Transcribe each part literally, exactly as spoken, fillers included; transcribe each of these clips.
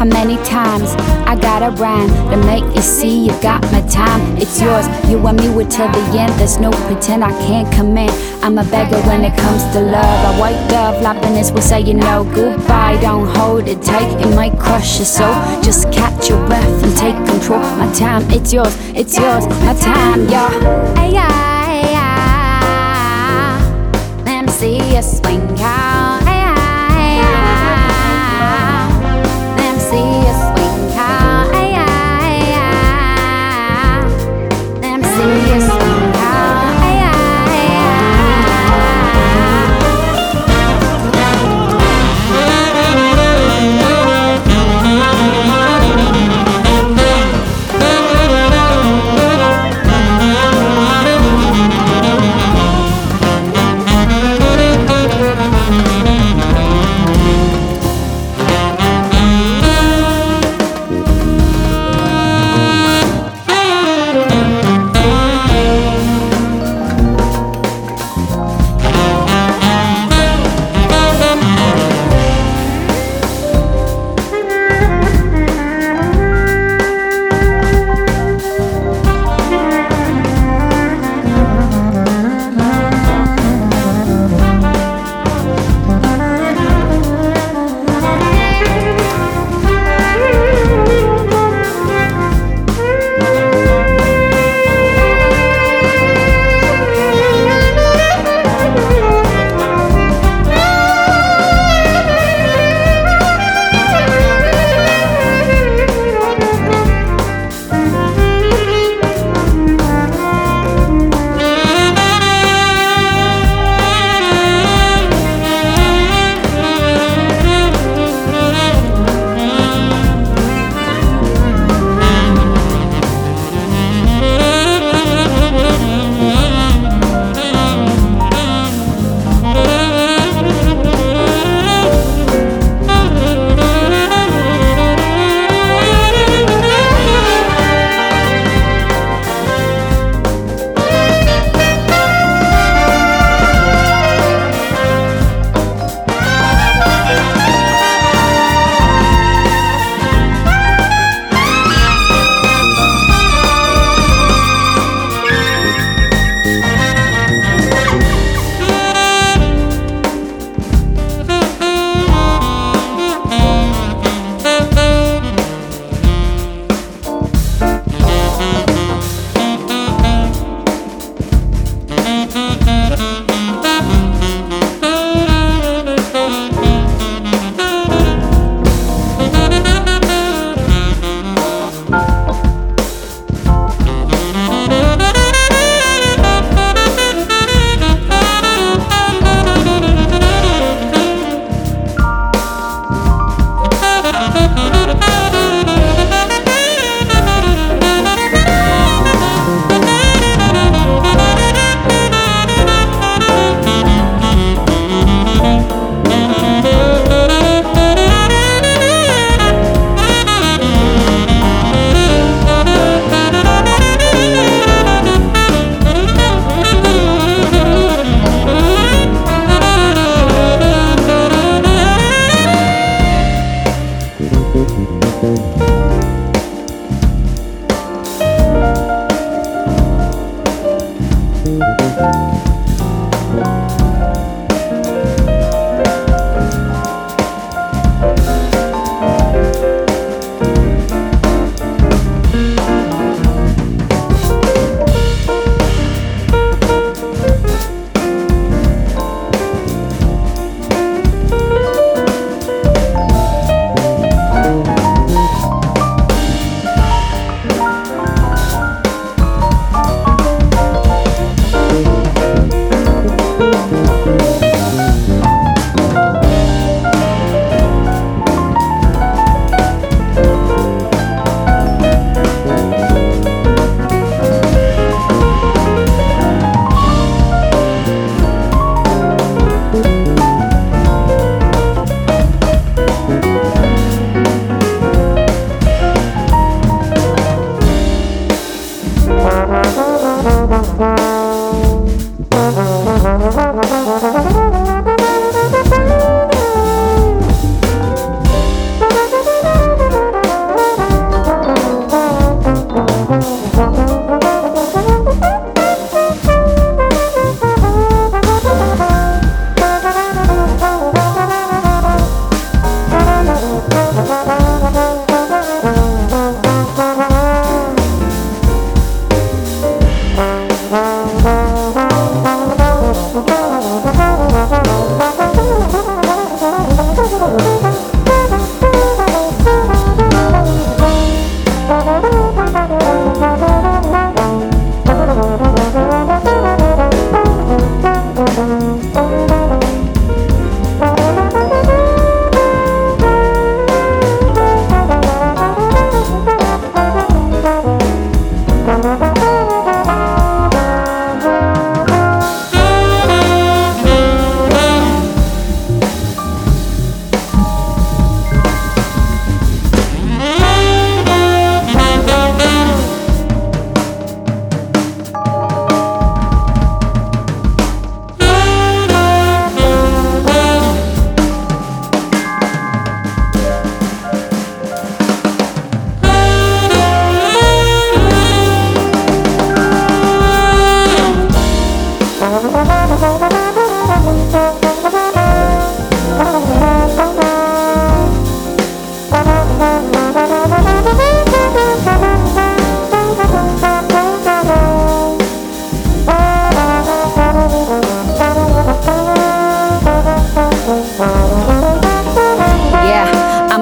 many times I gotta rhyme to make you see you got my time. It's yours, you and me, we're till the end. There's no pretend I can't come in. I'm a beggar when it comes to love. I white dove, happiness will say you know goodbye. Don't hold it tight, it might crush your soul. Just catch your breath and take control. My time, it's yours, it's yours, my time, y'all. Hey, yeah, hey, yeah. Let me see you swing out. Hey, yeah, hey, yeah. Let me see you swing out. Hey, yeah, hey, yeah. Let me see you swing out. Hey, yeah, hey, Yeah.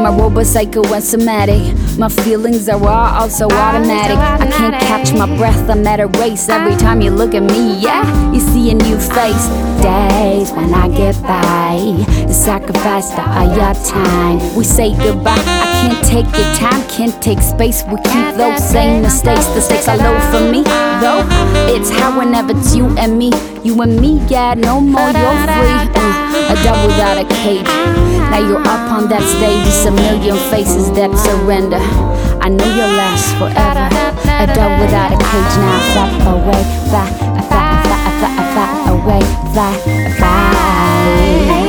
I'm a robot, psycho, and somatic. My feelings are raw, also automatic. I can't catch my breath, I'm at a race. Every time you look at me, yeah, you see a new face. Days when I get by, the sacrifice to all your time. We say goodbye, I can't take your time, can't take space. We keep those same mistakes. The stakes are low for me, though. It's how whenever it's you and me, you and me, yeah, no more, you're free. Uh, a dove without a cage. Now you're up on that stage, it's a million faces that surrender. I know you'll last forever. A dove without a cage, now fly away, fly, fly, fly, fly, fly, fly away, fly, fly.